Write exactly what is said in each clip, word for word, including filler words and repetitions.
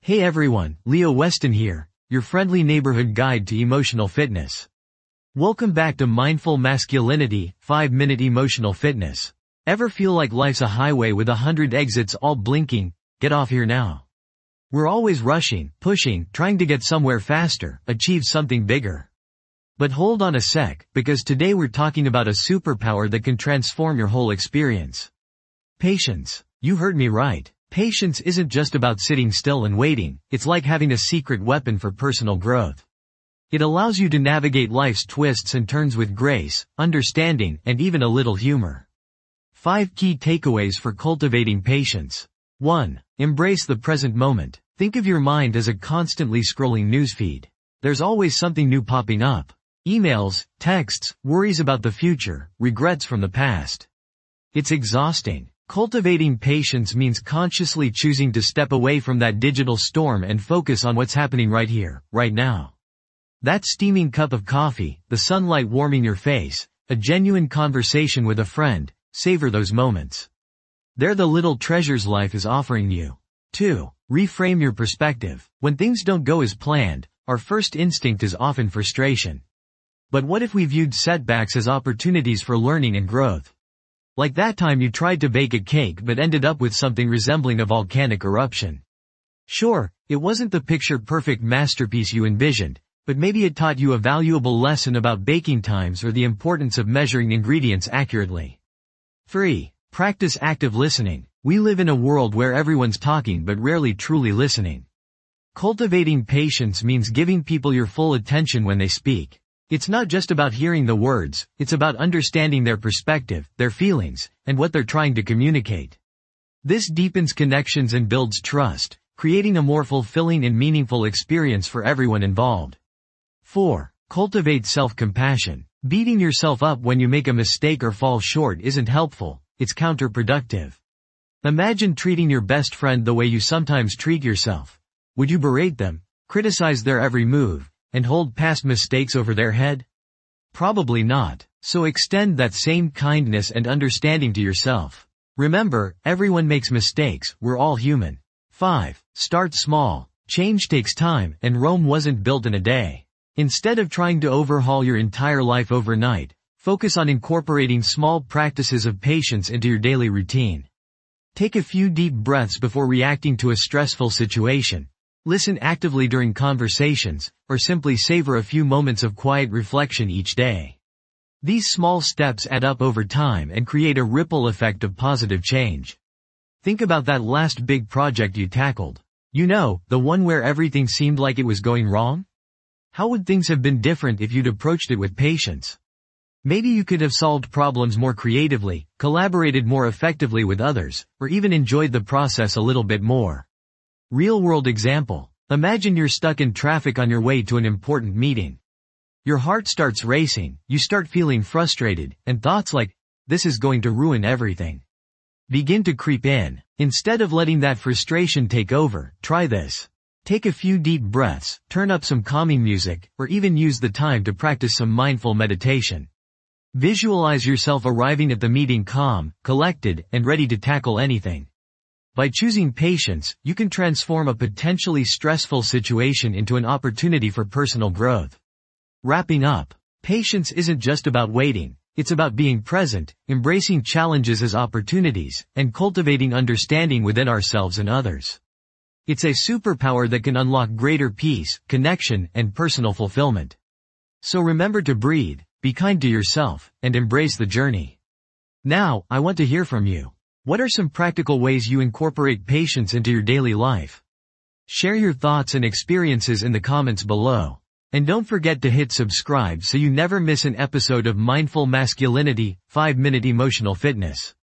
Hey everyone, Leo Weston here, your friendly neighborhood guide to emotional fitness. Welcome back to Mindful Masculinity, five minute Emotional Fitness. Ever feel like life's a highway with a hundred exits all blinking? Get off here now. We're always rushing, pushing, trying to get somewhere faster, achieve something bigger. But hold on a sec, because today we're talking about a superpower that can transform your whole experience. Patience. You heard me right. Patience isn't just about sitting still and waiting, it's like having a secret weapon for personal growth. It allows you to navigate life's twists and turns with grace, understanding, and even a little humor. Five key takeaways for cultivating patience. one. Embrace the present moment. Think of your mind as a constantly scrolling newsfeed. There's always something new popping up. Emails, texts, worries about the future, regrets from the past. It's exhausting. Cultivating patience means consciously choosing to step away from that digital storm and focus on what's happening right here, right now. That steaming cup of coffee, the sunlight warming your face, a genuine conversation with a friend, savor those moments. They're the little treasures life is offering you. two. Reframe your perspective. When things don't go as planned, our first instinct is often frustration. But what if we viewed setbacks as opportunities for learning and growth? Like that time you tried to bake a cake but ended up with something resembling a volcanic eruption. Sure, it wasn't the picture-perfect masterpiece you envisioned, but maybe it taught you a valuable lesson about baking times or the importance of measuring ingredients accurately. three. Practice active listening. We live in a world where everyone's talking but rarely truly listening. Cultivating patience means giving people your full attention when they speak. It's not just about hearing the words, it's about understanding their perspective, their feelings, and what they're trying to communicate. This deepens connections and builds trust, creating a more fulfilling and meaningful experience for everyone involved. four. Cultivate self-compassion. Beating yourself up when you make a mistake or fall short isn't helpful, it's counterproductive. Imagine treating your best friend the way you sometimes treat yourself. Would you berate them, criticize their every move, and hold past mistakes over their head? Probably not. So extend that same kindness and understanding to yourself. Remember, everyone makes mistakes, we're all human. five. Start small. Change takes time, and Rome wasn't built in a day. Instead of trying to overhaul your entire life overnight, focus on incorporating small practices of patience into your daily routine. Take a few deep breaths before reacting to a stressful situation. Listen actively during conversations, or simply savor a few moments of quiet reflection each day. These small steps add up over time and create a ripple effect of positive change. Think about that last big project you tackled. You know, the one where everything seemed like it was going wrong? How would things have been different if you'd approached it with patience? Maybe you could have solved problems more creatively, collaborated more effectively with others, or even enjoyed the process a little bit more. Real-world example. Imagine you're stuck in traffic on your way to an important meeting. Your heart starts racing, you start feeling frustrated, and thoughts like, this is going to ruin everything, begin to creep in. Instead of letting that frustration take over, try this. Take a few deep breaths, turn up some calming music, or even use the time to practice some mindful meditation. Visualize yourself arriving at the meeting calm, collected, and ready to tackle anything. By choosing patience, you can transform a potentially stressful situation into an opportunity for personal growth. Wrapping up, patience isn't just about waiting, it's about being present, embracing challenges as opportunities, and cultivating understanding within ourselves and others. It's a superpower that can unlock greater peace, connection, and personal fulfillment. So remember to breathe, be kind to yourself, and embrace the journey. Now, I want to hear from you. What are some practical ways you incorporate patience into your daily life? Share your thoughts and experiences in the comments below. And don't forget to hit subscribe so you never miss an episode of Mindful Masculinity, five minute Emotional Fitness.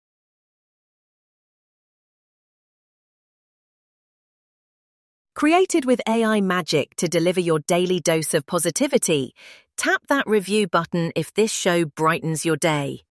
Created with A I magic to deliver your daily dose of positivity, tap that review button if this show brightens your day.